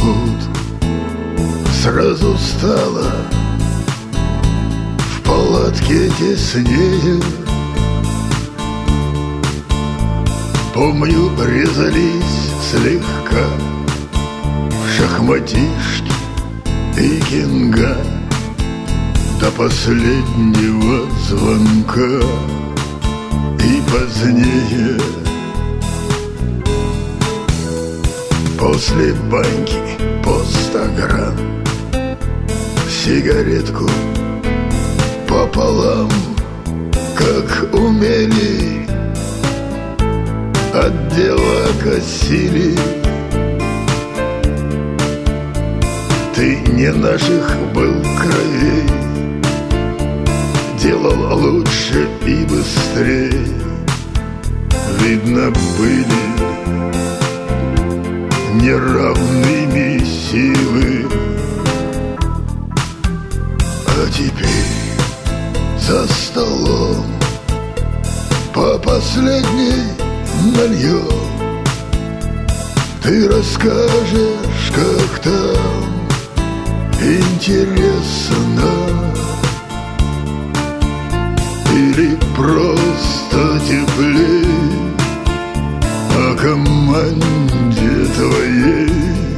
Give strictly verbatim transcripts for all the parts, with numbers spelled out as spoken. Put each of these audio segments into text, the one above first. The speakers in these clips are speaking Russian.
поход. Сразу стало в палатке теснее. Помню, резались слегка в шахматишки и кенга до последнего звонка и позднее. После баньки по сто грамм, сигаретку пополам, как умели, от дела косили. Ты не наших был кровей, делал лучше и быстрее. Видно, были неравными силы. А теперь за столом по последней нальем. Ты расскажешь, как там, интересно, или просто теплей о команде твоей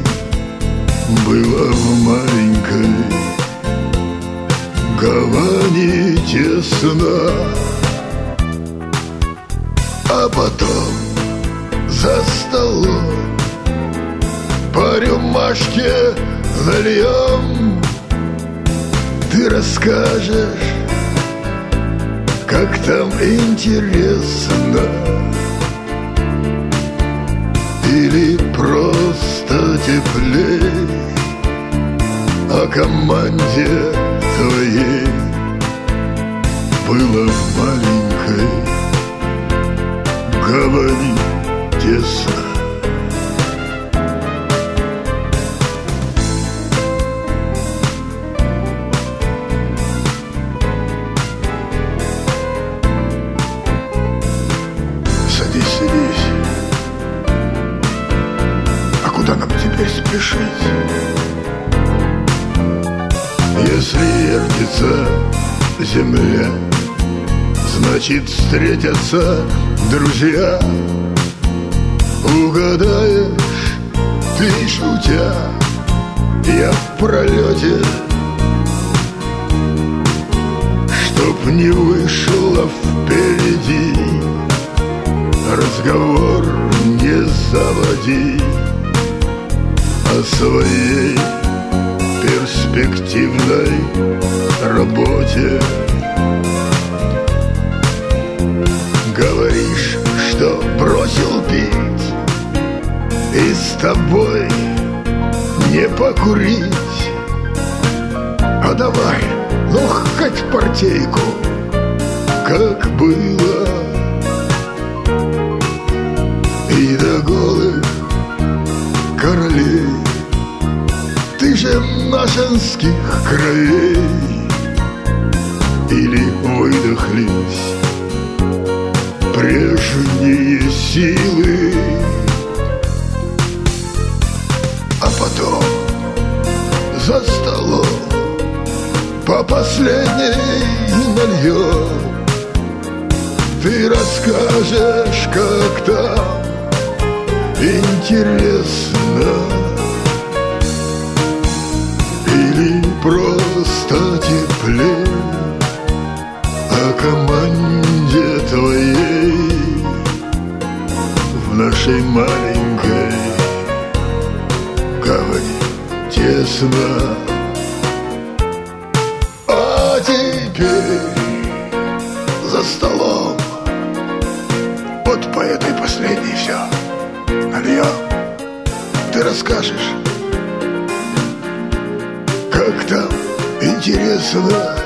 было в маленькой гавани тесно. А потом за столом по рюмашке нальем. Ты расскажешь, как там интересно, или просто теплей о команде твоей было в маленькой гавани тесно. Садись, садись. А куда нам теперь спешить? Если вертится земля, значит, встретятся друзья. Угадаешь ты, шутя, я в пролете, чтоб не вышло впереди. Разговор не заводи о своей перспективной работе. Говоришь, что бросил пить, и с тобой не покурить. А давай, ну хоть партейку, как было, и до голых королей. Ты же нашинских кровей. Или выдохлись прежние силы. А потом за столом по последней нальем. Ты расскажешь, как там интересно, или просто теплее о команде твоей в нашей маленькой гавани тесно. А теперь за столом вот по этой последней все нальем. Ты расскажешь, как там интересно,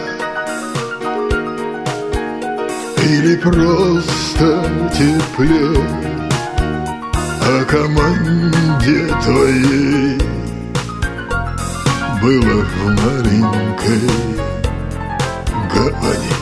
или просто теплее о команде твоей было в маленькой гавани